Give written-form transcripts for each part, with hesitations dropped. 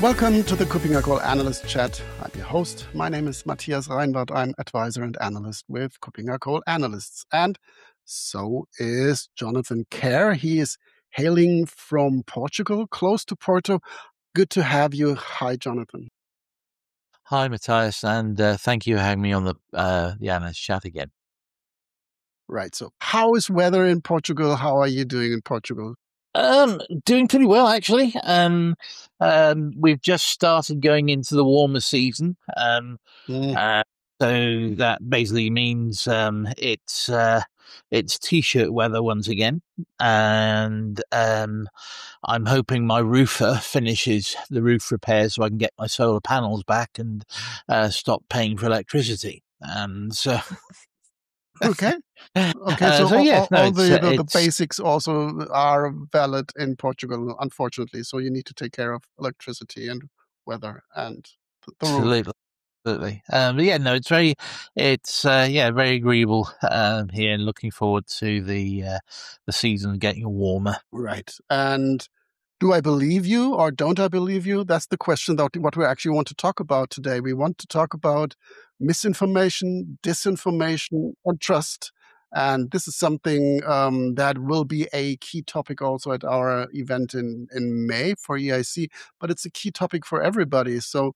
Welcome to the KuppingerCole Analyst Chat. I'm your host. My name is Matthias Reinwarth. I'm advisor and analyst with KuppingerCole Analysts. And so is Jonathan Kerr. He is hailing from Portugal, close to Porto. Good to have you. Hi, Jonathan. Hi, Matthias, and thank you for having me on the Analyst Chat again. Right. So how is weather in Portugal? How are you doing in Portugal? Doing pretty well, actually. We've just started going into the warmer season. So that basically means it's t-shirt weather once again, and I'm hoping my roofer finishes the roof repairs so I can get my solar panels back and stop paying for electricity. And so. Okay. So the basics also are valid in Portugal, unfortunately. So you need to take care of electricity and weather and the roof. Absolutely. It's very agreeable here, and looking forward to the season getting warmer. Right. And do I believe you or don't I believe you? That's the question that what we actually want to talk about today. We want to talk about misinformation, disinformation, and trust. And this is something that will be a key topic also at our event in May for EIC, but it's a key topic for everybody. So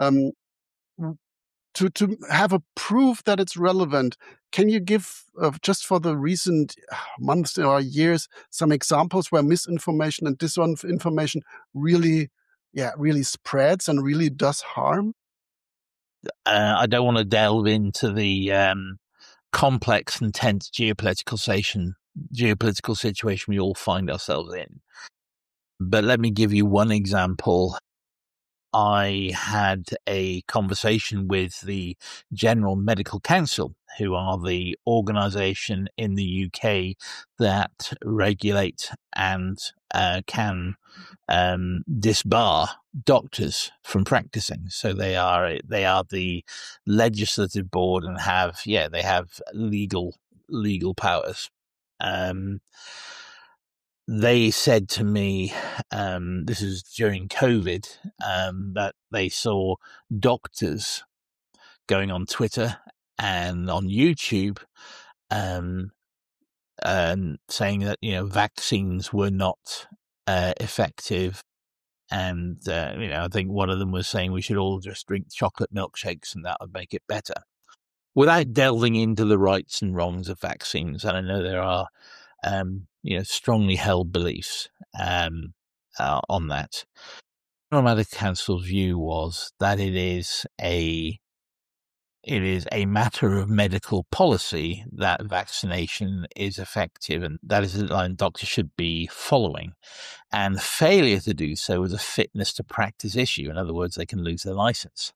to have a proof that it's relevant, can you give, just for the recent months or years, some examples where misinformation and disinformation really spreads and really does harm? I don't want to delve into the complex and tense geopolitical situation we all find ourselves in, but let me give you one example. I had a conversation with the General Medical Council, who are the organisation in the UK that regulate and can disbar doctors from practicing. So they are the legislative board and have legal powers. They said to me, this is during COVID, that they saw doctors going on Twitter and on YouTube and saying that, vaccines were not effective. And, I think one of them was saying we should all just drink chocolate milkshakes and that would make it better. Without delving into the rights and wrongs of vaccines, and I know there are strongly held beliefs on that. The Medical Council's view was that it is a matter of medical policy that vaccination is effective, and that is the line doctors should be following. And failure to do so is a fitness to practice issue. In other words, they can lose their license.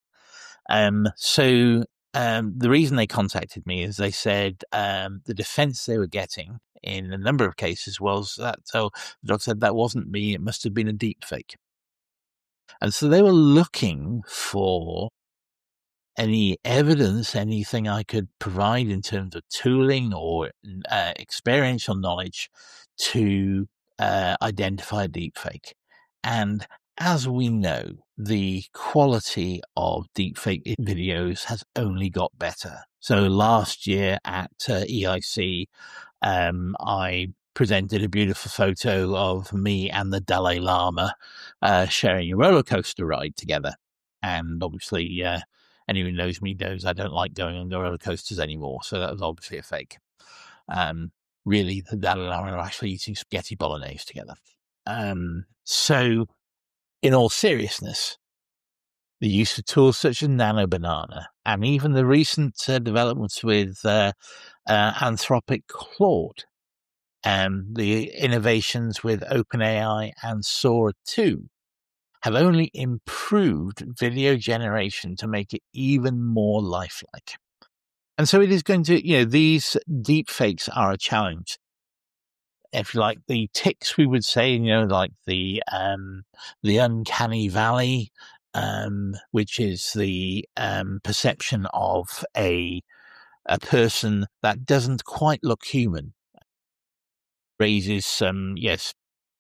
The reason they contacted me is they said the defense they were getting in a number of cases was that, so the doctor said, that wasn't me, it must have been a deep fake. And so they were looking for any evidence, anything I could provide in terms of tooling or experiential knowledge to identify a deep fake. And as we know, the quality of deepfake videos has only got better. So last year at EIC, I presented a beautiful photo of me and the Dalai Lama sharing a roller coaster ride together. And obviously, anyone who knows me knows I don't like going on roller coasters anymore. So that was obviously a fake. Really, the Dalai Lama are actually eating spaghetti bolognese together. So, in all seriousness, the use of tools such as Nano Banana and even the recent developments with Anthropic Claude and the innovations with OpenAI and Sora 2 have only improved video generation to make it even more lifelike. And so it is going to, these deep fakes are a challenge. If you like, the tics, we would say, like the uncanny valley, which is the perception of a person that doesn't quite look human, raises some,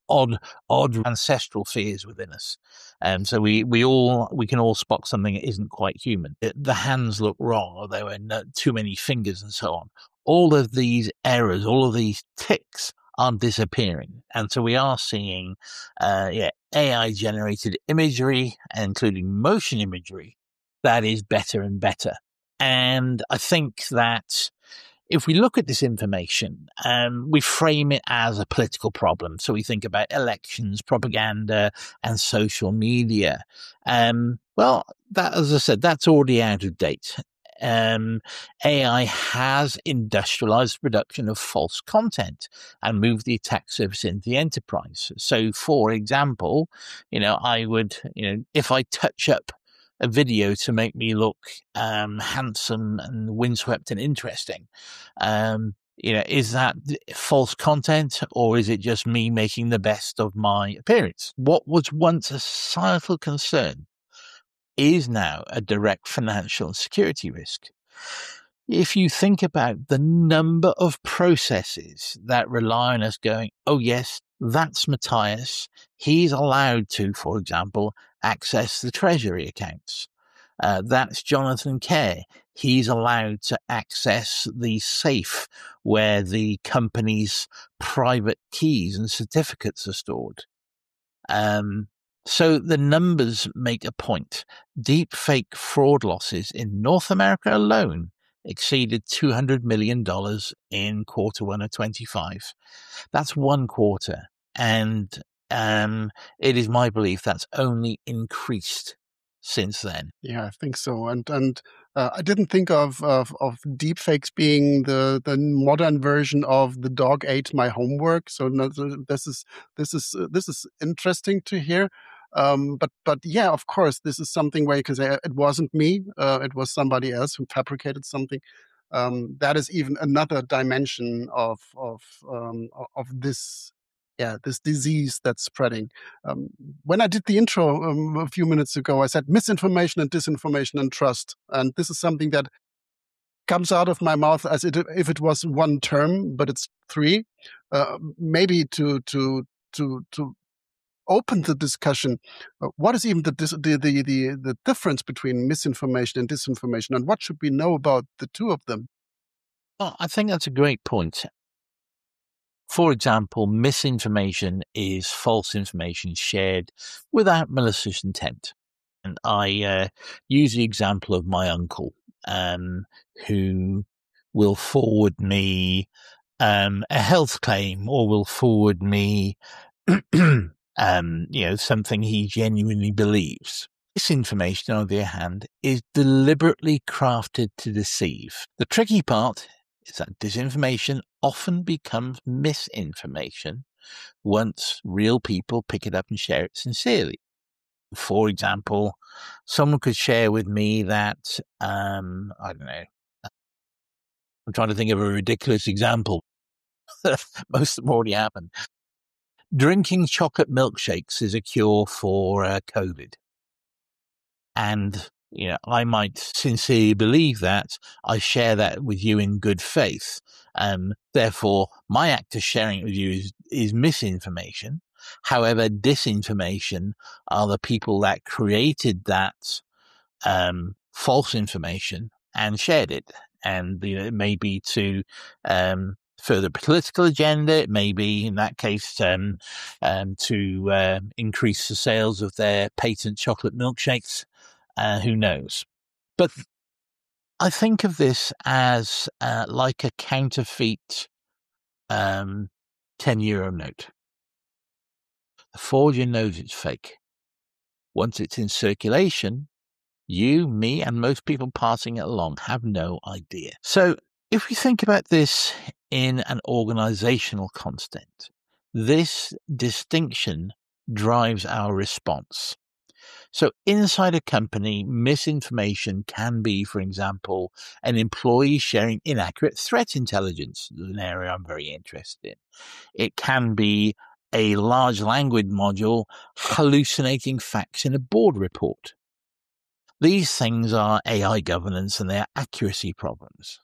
odd ancestral fears within us. So we can all spot something that isn't quite human. The hands look wrong, or there were too many fingers, and so on. All of these errors, all of these ticks are disappearing, and so we are seeing, AI-generated imagery, including motion imagery, that is better and better. And I think that if we look at this information, we frame it as a political problem. So we think about elections, propaganda, and social media. Well, that, as I said, that's already out of date. AI has industrialized the production of false content and moved the attack surface into the enterprise. So, for example, I would, if I touch up a video to make me look handsome and windswept and interesting, is that false content, or is it just me making the best of my appearance? What was once a societal concern is now a direct financial and security risk. If you think about the number of processes that rely on us going, oh yes, that's Matthias, he's allowed to, for example, access the treasury accounts. That's Jonathan Kerr, he's allowed to access the safe where the company's private keys and certificates are stored. So the numbers make a point. Deepfake fraud losses in North America alone exceeded $200 million in quarter one of 25. That's one quarter. And it is my belief that's only increased since then. Yeah, I think so. And I didn't think of deepfakes being the modern version of the dog ate my homework. So this is interesting to hear. But yeah, of course, this is something where, because it wasn't me, it was somebody else who fabricated something. That is even another dimension of this. Yeah, this disease that's spreading. When I did the intro a few minutes ago, I said misinformation and disinformation and trust, and this is something that comes out of my mouth as if it was one term, but it's three. Maybe to open the discussion, what is even the difference between misinformation and disinformation, and what should we know about the two of them? Well, I think that's a great point. For example, misinformation is false information shared without malicious intent. And I use the example of my uncle, who will forward me a health claim, or will forward me something he genuinely believes. This information, on the other hand, is deliberately crafted to deceive. The tricky part is that disinformation often becomes misinformation once real people pick it up and share it sincerely. For example, someone could share with me that, I don't know, I'm trying to think of a ridiculous example. Most of them already happened. Drinking chocolate milkshakes is a cure for COVID. And, I might sincerely believe that. I share that with you in good faith. Therefore, my act of sharing it with you is misinformation. However, disinformation are the people that created that false information and shared it. And it may be to further political agenda. It may be, in that case, to increase the sales of their patent chocolate milkshakes. Who knows? But I think of this as like a counterfeit €10 note. The forger knows it's fake. Once it's in circulation, you, me, and most people passing it along have no idea. So if we think about this in an organizational context, this distinction drives our response. So inside a company, misinformation can be, for example, an employee sharing inaccurate threat intelligence. This is an area I'm very interested in. It can be a large language module hallucinating facts in a board report. These things are AI governance and they are accuracy problems.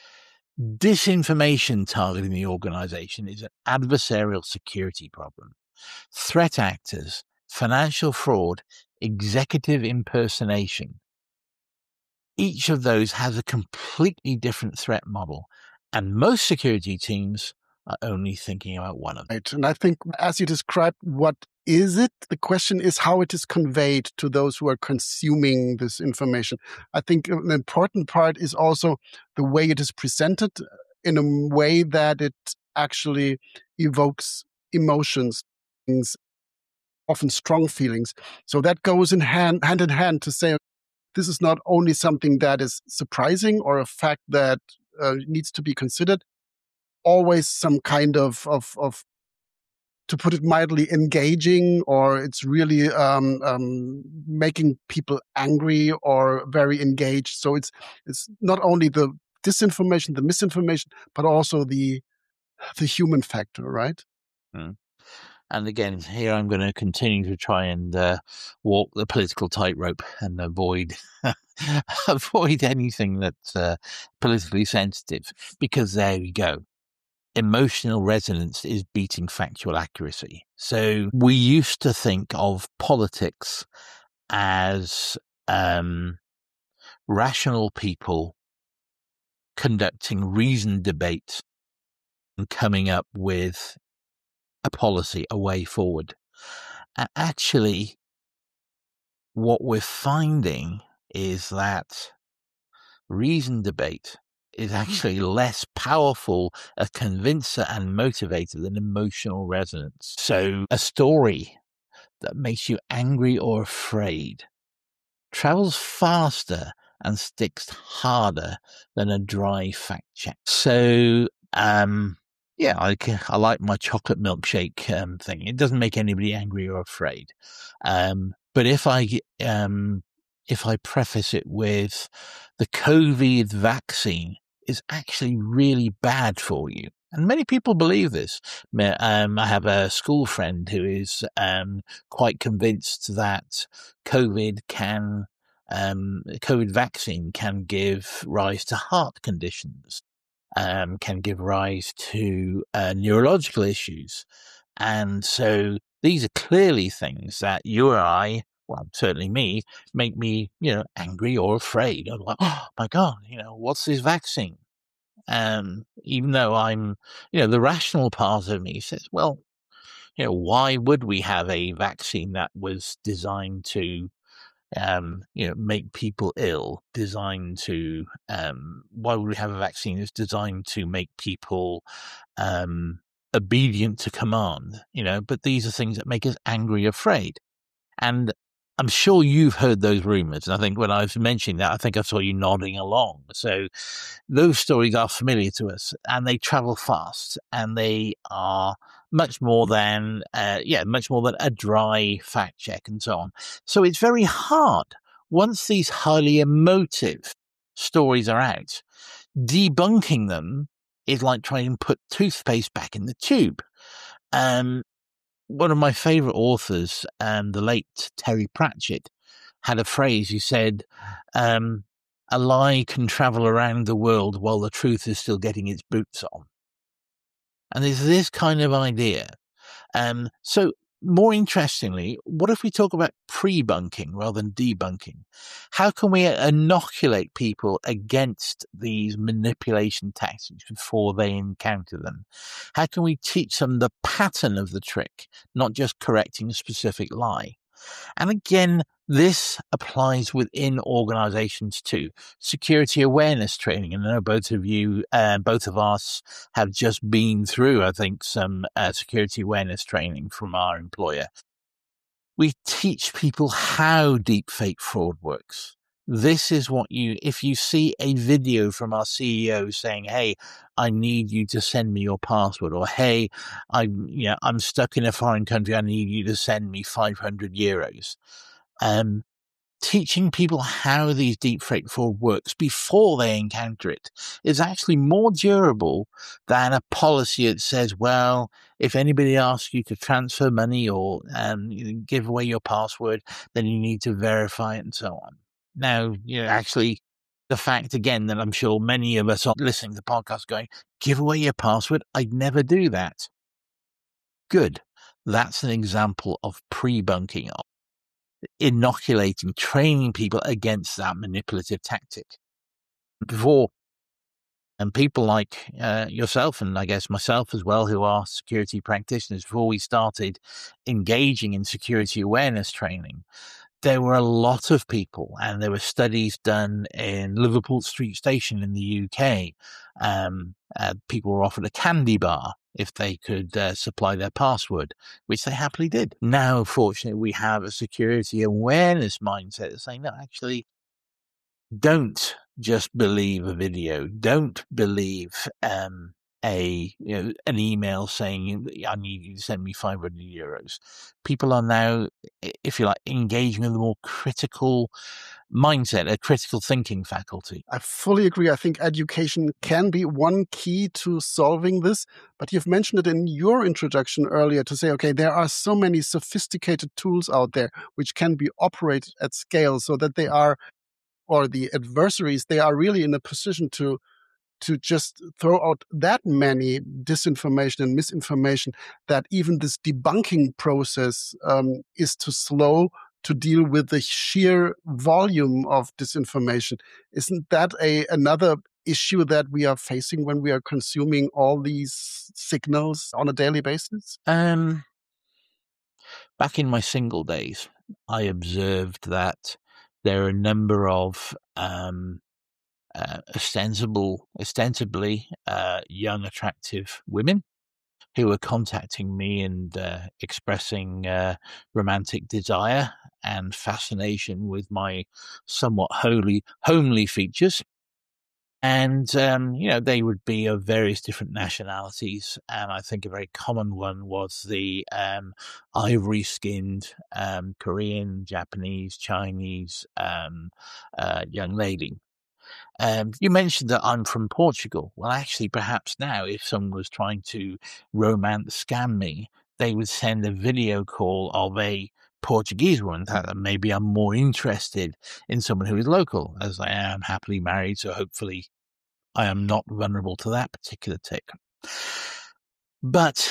Disinformation targeting the organization is an adversarial security problem. threat actors, financial fraud, executive impersonation. Each of those has a completely different threat model, and most security teams are only thinking about one of them. Right. And I think as you described, what is it? The question is how it is conveyed to those who are consuming this information. I think an important part is also the way it is presented in a way that it actually evokes emotions, often strong feelings. So that goes hand in hand to say this is not only something that is surprising or a fact that needs to be considered, always some kind of to put it mildly, engaging, or it's really making people angry or very engaged. So it's not only the disinformation, the misinformation, but also the human factor, right? Mm. And again, here I'm going to continue to try and walk the political tightrope and avoid anything that's politically sensitive, because there we go. Emotional resonance is beating factual accuracy. So we used to think of politics as rational people conducting reasoned debate and coming up with a policy, a way forward. And actually, what we're finding is that reasoned debate is actually less powerful a convincer and motivator than emotional resonance. So a story that makes you angry or afraid travels faster and sticks harder than a dry fact check. So, yeah, I like my chocolate milkshake thing. It doesn't make anybody angry or afraid. But if I preface it with the COVID vaccine is actually really bad for you, and many people believe this. I have a school friend who is quite convinced that COVID vaccine can give rise to heart conditions, can give rise to neurological issues. And so these are clearly things that you or I, well, certainly me, make me, angry or afraid. I'm like, oh my God, what's this vaccine? Even though I'm, the rational part of me says, well, why would we have a vaccine that was designed to, make people ill, designed to, why would we have a vaccine that's designed to make people, obedient to command, but these are things that make us angry, afraid. And I'm sure you've heard those rumors. And I think when I was mentioning that, I think I saw you nodding along. So those stories are familiar to us, and they travel fast, and they are much more than a dry fact check and so on. So it's very hard once these highly emotive stories are out. Debunking them is like trying to put toothpaste back in the tube. One of my favorite authors, the late Terry Pratchett, had a phrase. He said, a lie can travel around the world while the truth is still getting its boots on. And there's this kind of idea. So more interestingly, what if we talk about pre-bunking rather than debunking? How can we inoculate people against these manipulation tactics before they encounter them? How can we teach them the pattern of the trick, not just correcting a specific lie? And again, this applies within organizations too. Security awareness training. And I know both of us have just been through, I think, some security awareness training from our employer. We teach people how deepfake fraud works. This is if you see a video from our CEO saying, hey, I need you to send me your password, or hey, I'm stuck in a foreign country, I need you to send me 500 euros. Teaching people how these deepfake fraud works before they encounter it is actually more durable than a policy that says, well, if anybody asks you to transfer money or give away your password, then you need to verify it and so on. Now, actually, the fact, again, that I'm sure many of us are listening to the podcast going, give away your password, I'd never do that. Good. That's an example of pre-bunking, of inoculating, training people against that manipulative tactic. Before, and people like yourself, and I guess myself as well, who are security practitioners, before we started engaging in security awareness training, there were a lot of people, and there were studies done in Liverpool Street Station in the UK. People were offered a candy bar if they could supply their password, which they happily did. Now, fortunately, we have a security awareness mindset saying, no, actually, don't just believe a video. Don't believe an email saying, I need you to send me €500. People are now, if you like, engaging with a more critical mindset, a critical thinking faculty. I fully agree. I think education can be one key to solving this, but you've mentioned it in your introduction earlier to say, okay, there are so many sophisticated tools out there which can be operated at scale so that they are, or the adversaries, they are really in a position to just throw out that many disinformation and misinformation that even this debunking process is too slow to deal with the sheer volume of disinformation. Isn't that another issue that we are facing when we are consuming all these signals on a daily basis? Back in my single days, I observed that there are a number of ostensibly young, attractive women who were contacting me and expressing romantic desire and fascination with my somewhat homely features. And, they would be of various different nationalities. And I think a very common one was the ivory-skinned Korean, Japanese, Chinese young lady. You mentioned that I'm from Portugal. Well, actually, perhaps now, if someone was trying to romance scam me, they would send a video call of a Portuguese woman. That maybe I'm more interested in someone who is local, as I am happily married, so hopefully I am not vulnerable to that particular tick. But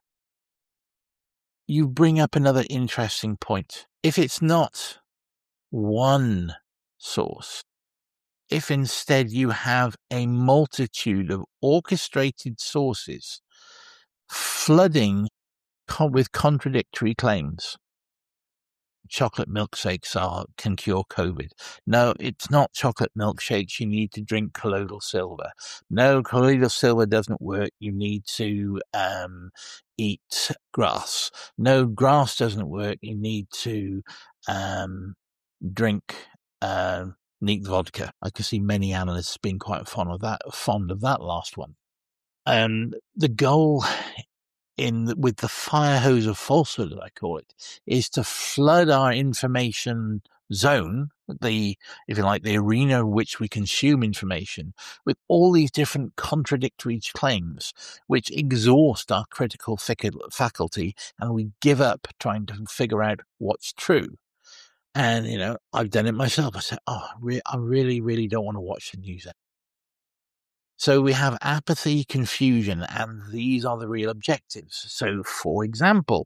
you bring up another interesting point. If it's not one source, if instead you have a multitude of orchestrated sources flooding with contradictory claims, chocolate milkshakes can cure COVID. No, it's not chocolate milkshakes. You need to drink colloidal silver. No, colloidal silver doesn't work. You need to eat grass. No, grass doesn't work. You need to drink neat vodka. I can see many analysts being quite fond of that last one. The goal with the fire hose of falsehood, I call it, is to flood our information zone, if you like, the arena in which we consume information, with all these different contradictory claims, which exhaust our critical faculty, and we give up trying to figure out what's true. And, I've done it myself. I said, I really, really don't want to watch the news. So we have apathy, confusion, and these are the real objectives. So, for example,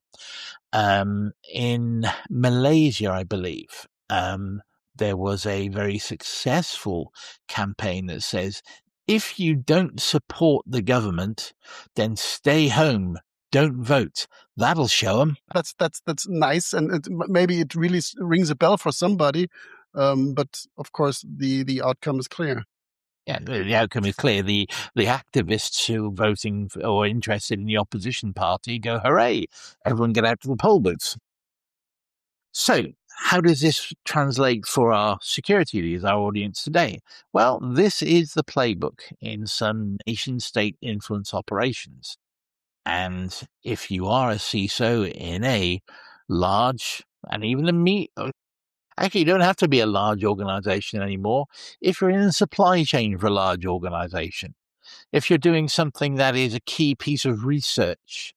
in Malaysia, I believe, there was a very successful campaign that says, if you don't support the government, then stay home. Don't vote. That'll show them. That's nice, and maybe it really rings a bell for somebody, but of course the outcome is clear. Yeah, the outcome is clear. The activists who are voting or interested in the opposition party go, hooray, everyone get out to the poll booths. So how does this translate for our security leaders, our audience today? Well, this is the playbook in some nation-state influence operations. And if you are a CISO in a large and even actually, you don't have to be a large organization anymore. If you're in the supply chain for a large organization, if you're doing something that is a key piece of research,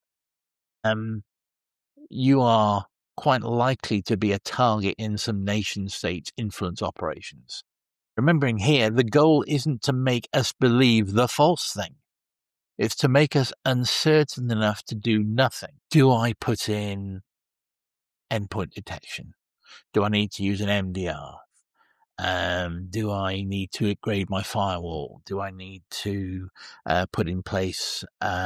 you are quite likely to be a target in some nation-state influence operations. Remembering here, the goal isn't to make us believe the false thing. It's to make us uncertain enough to do nothing. Do I put in endpoint detection? Do I need to use an MDR? Do I need to upgrade my firewall? Do I need to put in place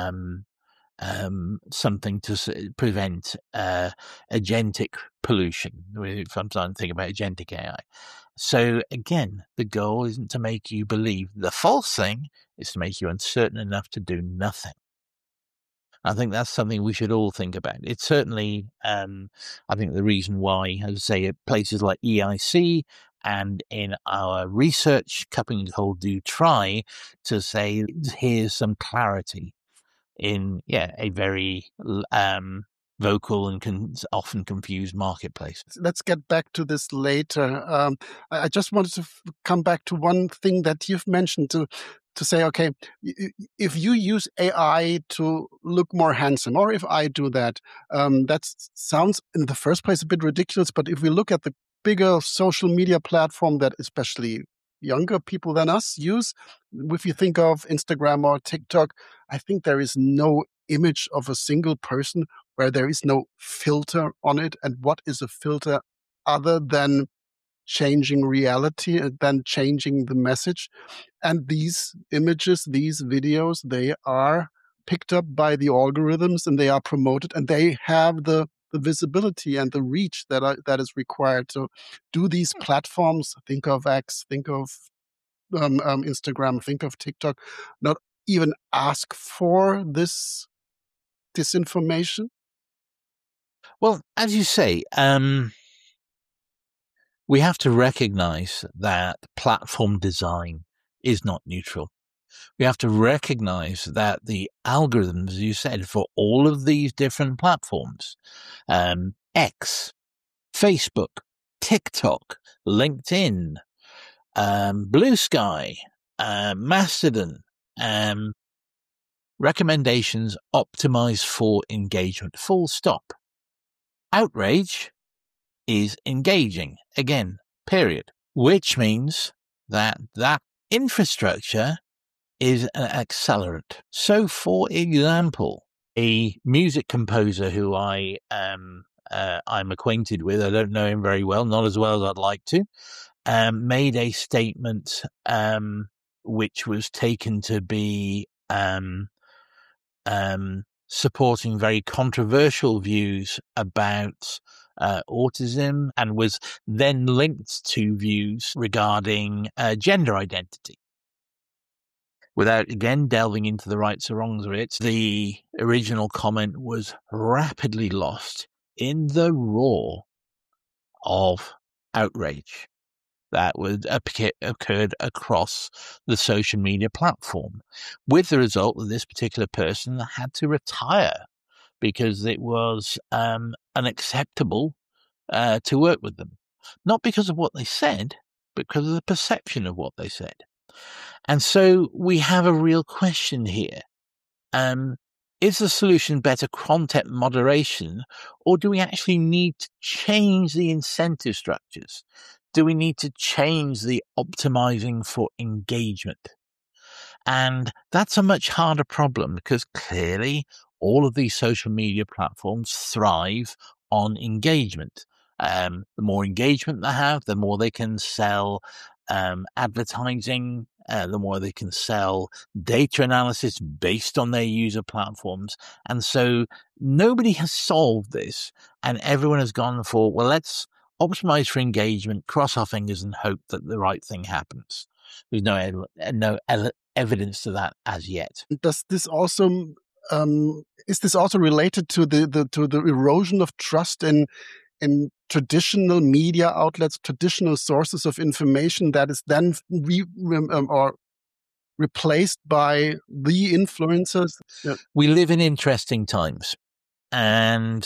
something to prevent agentic pollution? Sometimes think about agentic AI. So again, the goal isn't to make you believe the false thing, it's to make you uncertain enough to do nothing. I think that's something we should all think about. It's certainly, I think the reason why, as I say, at places like EIC and in our research, Cupping and Cole do try to say, here's some clarity in, a very vocal and often confused marketplace. Let's get back to this later. I just wanted to come back to one thing that you've mentioned to say, okay, if you use AI to look more handsome, or if I do that, that sounds in the first place a bit ridiculous. But if we look at the bigger social media platform that especially younger people than us use, if you think of Instagram or TikTok, I think there is no image of a single person where there is no filter on it. And what is a filter other than changing reality and then changing the message? And these images, these videos, they are picked up by the algorithms and they are promoted and they have the visibility and the reach that is required. So do these platforms, think of X, think of Instagram, think of TikTok, not even ask for this disinformation? Well, as you say, we have to recognize that platform design is not neutral. We have to recognize that the algorithms, as you said, for all of these different platforms, X, Facebook, TikTok, LinkedIn, Blue Sky, Mastodon, recommendations optimize for engagement, full stop. Outrage is engaging, again, period, which means that infrastructure is an accelerant. So, for example, a music composer who I'm acquainted with, I don't know him very well, not as well as I'd like to, made a statement which was taken to be supporting very controversial views about autism, and was then linked to views regarding gender identity. Without, again, delving into the rights or wrongs of it, the original comment was rapidly lost in the roar of outrage that occurred across the social media platform, with the result that this particular person had to retire because it was unacceptable to work with them. Not because of what they said, but because of the perception of what they said. And so we have a real question here. Is the solution better content moderation, or do we actually need to change the incentive structures? Do we need to change the optimizing for engagement? And that's a much harder problem because clearly all of these social media platforms thrive on engagement. The more engagement they have, the more they can sell advertising, the more they can sell data analysis based on their user platforms. And so nobody has solved this, and everyone has gone for, well, let's optimize for engagement, cross our fingers and hope that the right thing happens. There's no evidence to that as yet. Does this also is this also related to the erosion of trust in traditional media outlets, traditional sources of information that is then replaced by the influencers? Yeah. We live in interesting times, and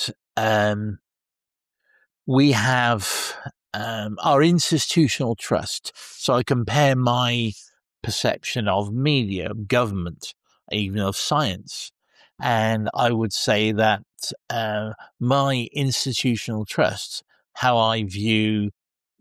we have our institutional trust. So I compare my perception of media, of government, even of science, and I would say that my institutional trust, how I view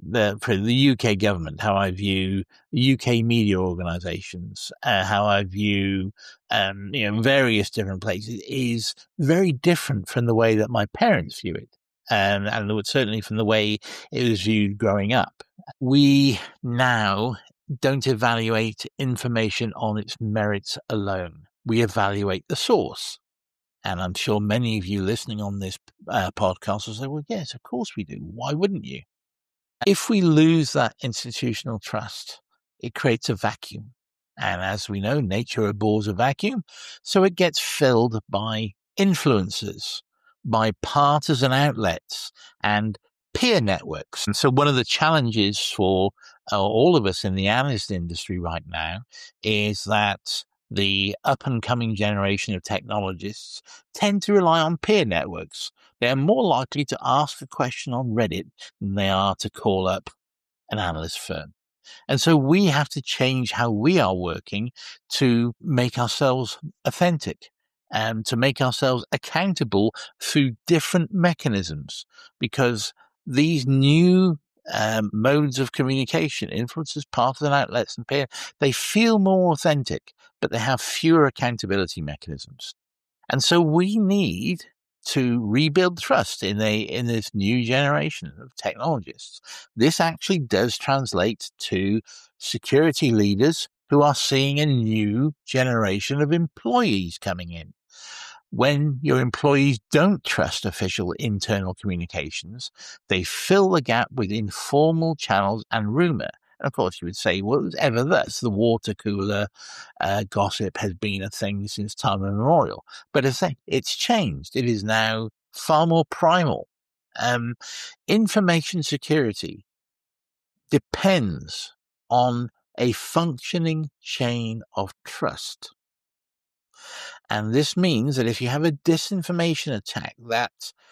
for the UK government, how I view UK media organisations, how I view various different places is very different from the way that my parents view it, and certainly from the way it was viewed growing up. We now don't evaluate information on its merits alone. We evaluate the source. And I'm sure many of you listening on this podcast will say, well, yes, of course we do. Why wouldn't you? If we lose that institutional trust, it creates a vacuum. And as we know, nature abhors a vacuum. So it gets filled by influencers, by partisan outlets, and peer networks. And so one of the challenges for all of us in the analyst industry right now is that the up-and-coming generation of technologists tend to rely on peer networks. They're more likely to ask a question on Reddit than they are to call up an analyst firm. And so we have to change how we are working to make ourselves authentic and to make ourselves accountable through different mechanisms, because these new modes of communication, influencers, partisan outlets, and peer, they feel more authentic, but they have fewer accountability mechanisms. And so we need to rebuild trust in this new generation of technologists. This actually does translate to security leaders who are seeing a new generation of employees coming in. When your employees don't trust official internal communications, they fill the gap with informal channels and rumor. And of course, you would say, well, ever thus, the water cooler gossip has been a thing since time immemorial. But as I say, it's changed. It is now far more primal. Information security depends on a functioning chain of trust. And this means that if you have a disinformation attack that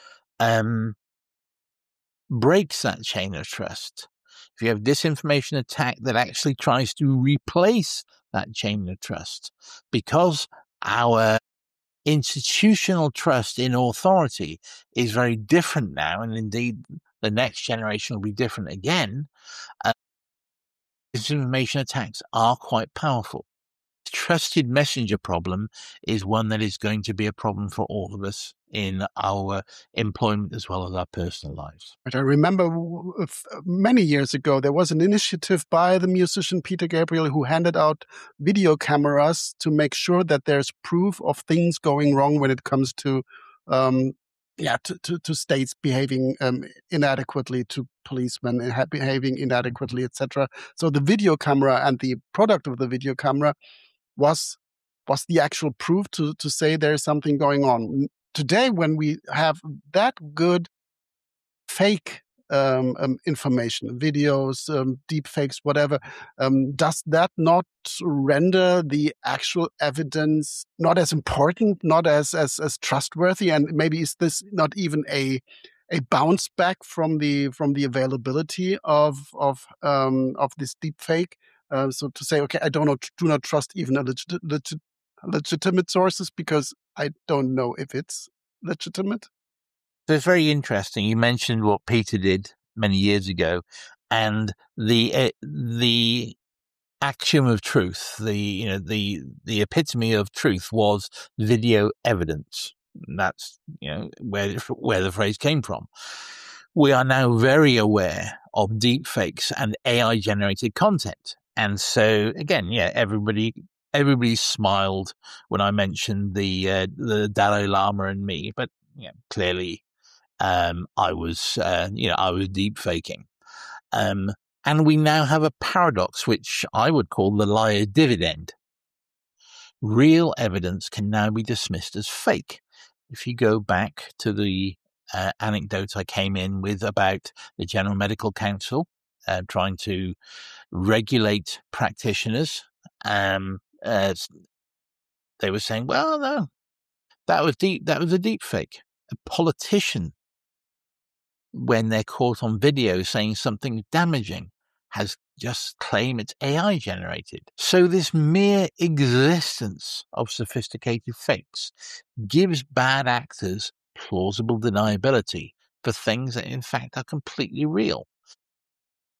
breaks that chain of trust, if you have disinformation attack that actually tries to replace that chain of trust, because our institutional trust in authority is very different now, and indeed the next generation will be different again, disinformation attacks are quite powerful. Trusted messenger problem is one that is going to be a problem for all of us in our employment as well as our personal lives. But I remember many years ago, there was an initiative by the musician Peter Gabriel who handed out video cameras to make sure that there's proof of things going wrong when it comes to states behaving inadequately, to policemen behaving inadequately, etc. So the video camera and the product of the video camera was the actual proof to say there's something going on. Today, when we have that good fake information, videos, deep fakes, whatever, does that not render the actual evidence not as important, not as trustworthy? And maybe is this not even a bounce back from the availability of this deep fake? So to say, okay, I do not trust even legitimate sources because I don't know if it's legitimate. So it's very interesting. You mentioned what Peter did many years ago, and the axiom of truth, the epitome of truth was video evidence. That's where the phrase came from. We are now very aware of deep fakes and AI generated content. And so again, everybody smiled when I mentioned the Dalai Lama and me, but clearly I was deep faking. And we now have a paradox, which I would call the liar dividend. Real evidence can now be dismissed as fake. If you go back to the anecdote I came in with about the General Medical Council trying to regulate practitioners, they were saying, well, no, that was a deep fake. A politician, when they're caught on video saying something damaging, has just claimed it's AI generated. So this mere existence of sophisticated fakes gives bad actors plausible deniability for things that in fact are completely real.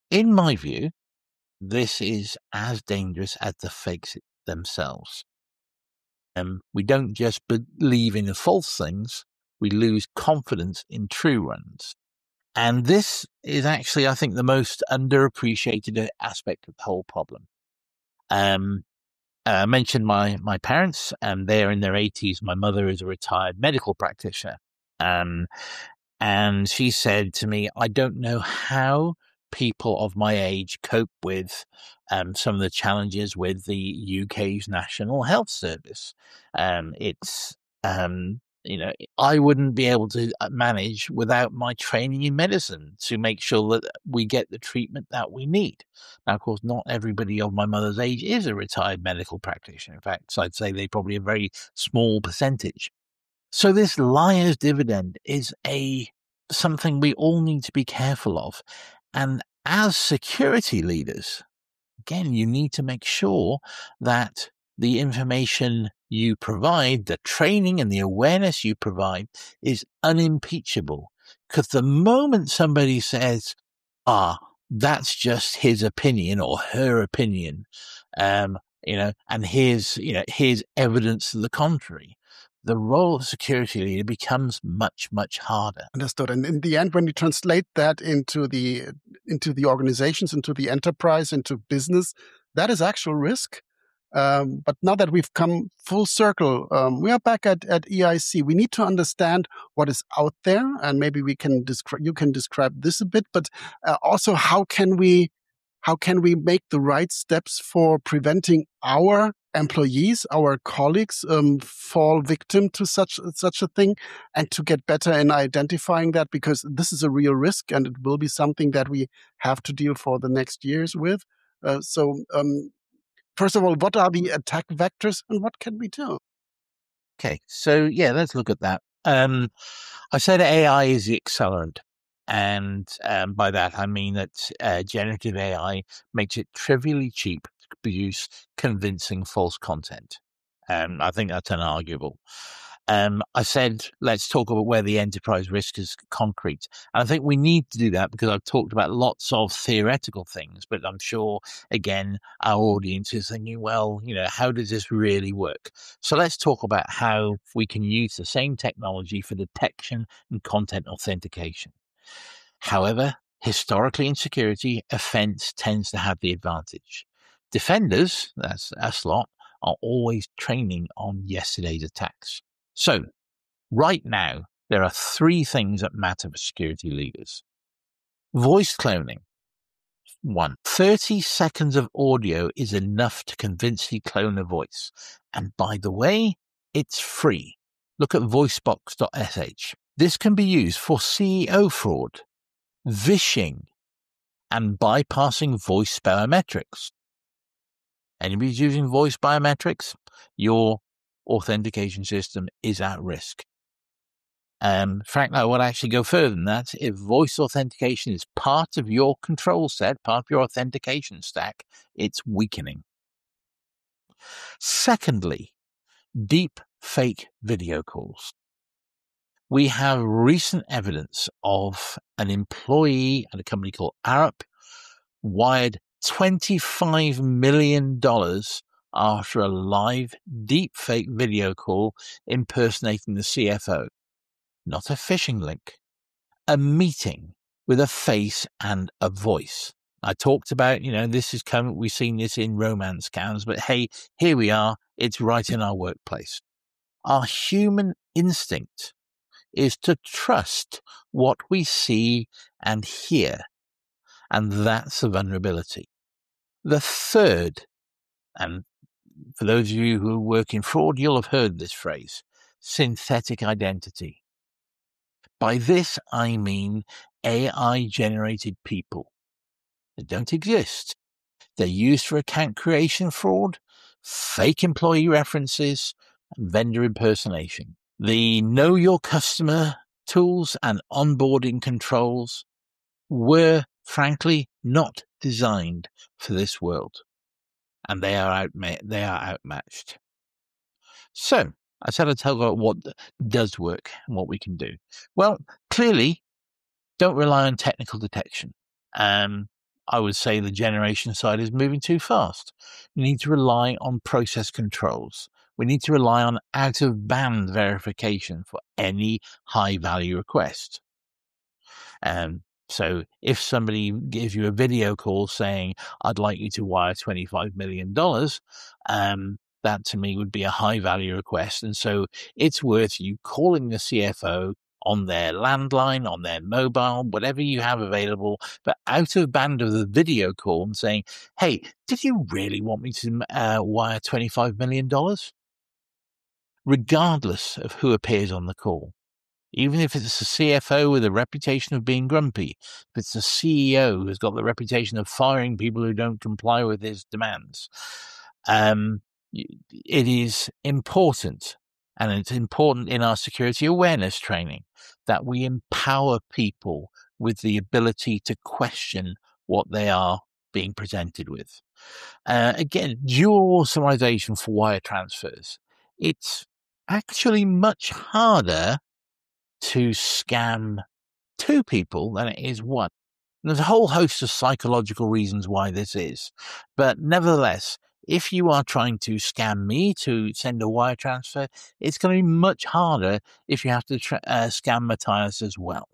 In my view, this is as dangerous as the fakes themselves. We don't just believe in the false things, we lose confidence in true ones. And this is actually, I think, the most underappreciated aspect of the whole problem. I mentioned my parents, and they're in their 80s. My mother is a retired medical practitioner. And she said to me, I don't know how people of my age cope with some of the challenges with the UK's National Health Service. I wouldn't be able to manage without my training in medicine to make sure that we get the treatment that we need. Now, of course, not everybody of my mother's age is a retired medical practitioner. In fact, I'd say they're probably a very small percentage. So this liar's dividend is something we all need to be careful of. And as security leaders, again, you need to make sure that the information you provide, the training and the awareness you provide is unimpeachable. Because the moment somebody says, that's just his opinion or her opinion, and here's evidence to the contrary, the role of security leader becomes much, much harder. Understood. And in the end, when you translate that into the organizations, into the enterprise, into business, that is actual risk. But now that we've come full circle, we are back at EIC. We need to understand what is out there, and maybe you can describe this a bit. But also, how can we make the right steps for preventing our employees, our colleagues, fall victim to such a thing, and to get better in identifying that, because this is a real risk and it will be something that we have to deal for the next years with. First of all, what are the attack vectors and what can we do? Okay, so let's look at that. I said AI is the accelerant. And by that, I mean that generative AI makes it trivially cheap to produce convincing false content. I think that's unarguable. I said, let's talk about where the enterprise risk is concrete. And I think we need to do that because I've talked about lots of theoretical things, but I'm sure, again, our audience is thinking, well, how does this really work? So let's talk about how we can use the same technology for detection and content authentication. However, historically in security, offense tends to have the advantage. Defenders, that's us lot, are always training on yesterday's attacks. So, right now, there are 3 things that matter for security leaders. Voice cloning. 1. 30 seconds of audio is enough to convincingly clone a voice. And by the way, it's free. Look at voicebox.sh. This can be used for CEO fraud, vishing, and bypassing voice biometrics. Anybody's using voice biometrics, your authentication system is at risk. In fact, I would actually go further than that. If voice authentication is part of your control set, part of your authentication stack, it's weakening. Secondly, deep fake video calls. We have recent evidence of an employee at a company called Arup wired $25 million after a live deepfake video call impersonating the CFO. Not a phishing link. A meeting with a face and a voice. I talked about, this is coming. We've seen this in romance scams, but hey, here we are. It's right in our workplace. Our human instinct is to trust what we see and hear. And that's a vulnerability. The third, and for those of you who work in fraud, you'll have heard this phrase, synthetic identity. By this, I mean AI-generated people. They don't exist. They're used for account creation fraud, fake employee references, and vendor impersonation. The Know Your Customer tools and onboarding controls were, frankly, not designed for this world. And they are outmatched. So, I said I'd tell you about what does work and what we can do. Well, clearly, don't rely on technical detection. I would say the generation side is moving too fast. We need to rely on process controls. We need to rely on out-of-band verification for any high-value request. So if somebody gives you a video call saying, I'd like you to wire $25 million, that to me would be a high-value request. And so it's worth you calling the CFO on their landline, on their mobile, whatever you have available, but out of band of the video call and saying, hey, did you really want me to wire $25 million? Regardless of who appears on the call. Even if it's a CFO with a reputation of being grumpy, if it's a CEO who's got the reputation of firing people who don't comply with his demands, it is important, and it's important in our security awareness training, that we empower people with the ability to question what they are being presented with. Again, dual authorization for wire transfers. It's actually much harder to scam two people than it is one. And there's a whole host of psychological reasons why this is. But nevertheless, if you are trying to scam me to send a wire transfer, it's going to be much harder if you have to scam Matthias as well.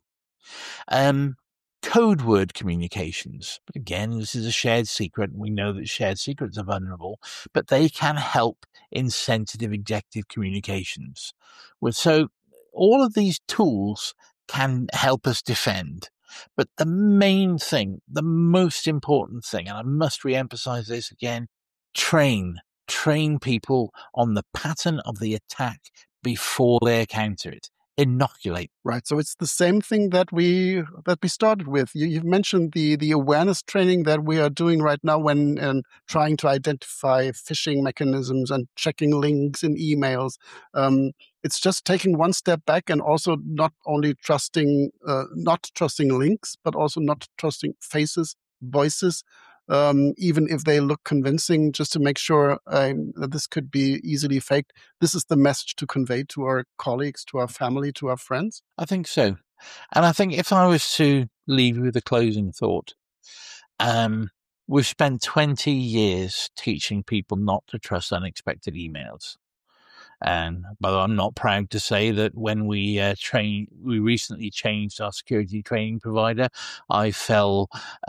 Code word communications. But again, this is a shared secret. We know that shared secrets are vulnerable, but they can help in sensitive executive communications. So all of these tools can help us defend. But the main thing, the most important thing, and I must re-emphasize this again, train people on the pattern of the attack before they encounter it. Inoculate. Right. So it's the same thing that we started with. You've mentioned the awareness training that we are doing right now when trying to identify phishing mechanisms and checking links in emails. It's just taking one step back and also not only not trusting links, but also not trusting faces, voices, even if they look convincing, just to make sure that this could be easily faked. This is the message to convey to our colleagues, to our family, to our friends? I think so. And I think if I was to leave you with a closing thought, we've spent 20 years teaching people not to trust unexpected emails. But I'm not proud to say that when we recently changed our security training provider, I fell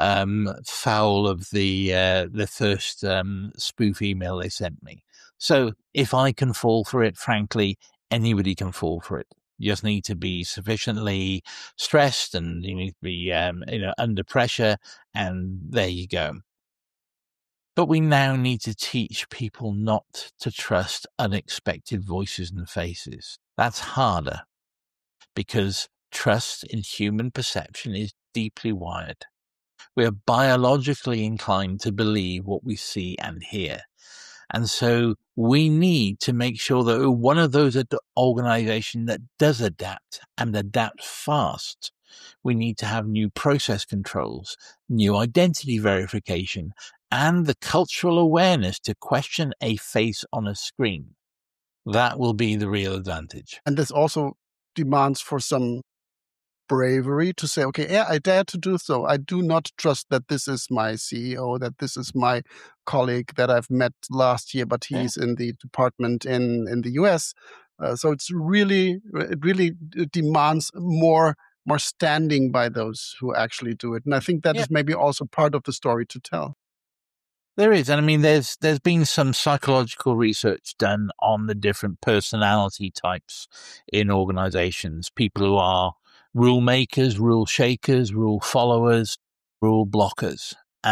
foul of the first spoof email they sent me. So if I can fall for it, frankly, anybody can fall for it. You just need to be sufficiently stressed, and you need to be under pressure, and there you go. But we now need to teach people not to trust unexpected voices and faces. That's harder because trust in human perception is deeply wired. We are biologically inclined to believe what we see and hear. And so we need to make sure that we're one of those organizations that does adapt and adapt fast. We need to have new process controls, new identity verification, and the cultural awareness to question a face on a screen. That will be the real advantage. And this also demands for some bravery to say, okay, yeah, I dare to do so. I do not trust that this is my CEO, that this is my colleague that I've met last year, but he's in the department in the US. So it really demands more standing by those who actually do it. And I think that is maybe also part of the story to tell. There is. And I mean, there's been some psychological research done on the different personality types in organizations. People who are rule makers, rule shakers, rule followers, rule blockers.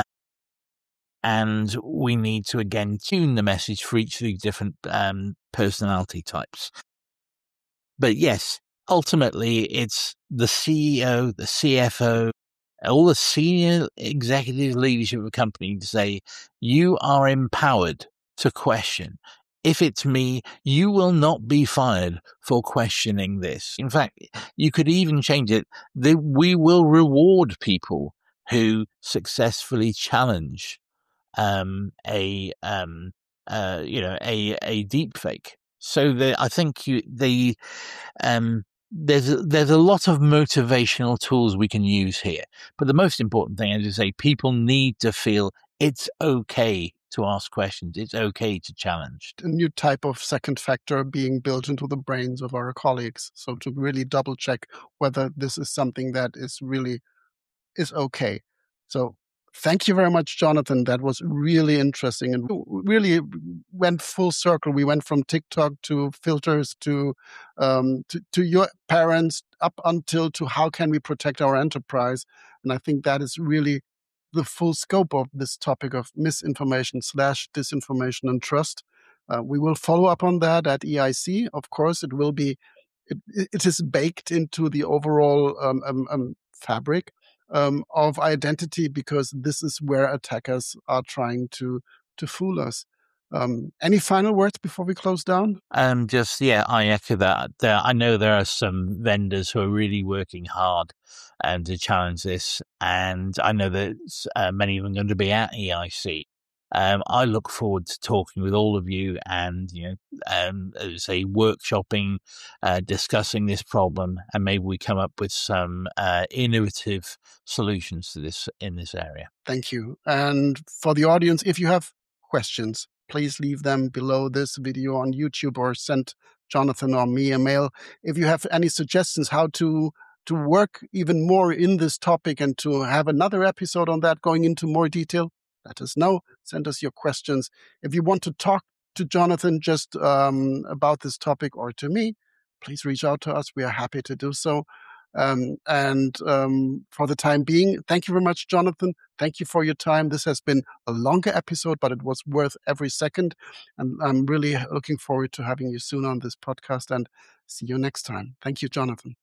And we need to, again, tune the message for each of these different personality types. But yes, ultimately, it's the CEO, the CFO, all the senior executive leadership of a company to say, you are empowered to question. If it's me, you will not be fired for questioning this. In fact, you could even change it. We will reward people who successfully challenge a deep fake. So I think there's a lot of motivational tools we can use here. But the most important thing, as I say, people need to feel it's okay to ask questions. It's okay to challenge. A new type of second factor being built into the brains of our colleagues. So to really double check whether this is something that is okay. So thank you very much, Jonathan. That was really interesting and really went full circle. We went from TikTok to filters to your parents up until to how can we protect our enterprise. And I think that is really the full scope of this topic of misinformation / disinformation and trust. We will follow up on that at EIC. Of course, it will be. It is baked into the overall fabric of identity, because this is where attackers are trying to fool us. Any final words before we close down? I echo that. I know there are some vendors who are really working hard to challenge this, and I know that many of them are going to be at EIC. I look forward to talking with all of you and, say, workshopping, discussing this problem, and maybe we come up with some innovative solutions to this in this area. Thank you. And for the audience, if you have questions, please leave them below this video on YouTube or send Jonathan or me a mail. If you have any suggestions how to work even more in this topic and to have another episode on that going into more detail, let us know. Send us your questions. If you want to talk to Jonathan just about this topic, or to me, please reach out to us. We are happy to do so. For the time being, thank you very much, Jonathan. Thank you for your time. This has been a longer episode, but it was worth every second. And I'm really looking forward to having you soon on this podcast, and see you next time. Thank you, Jonathan.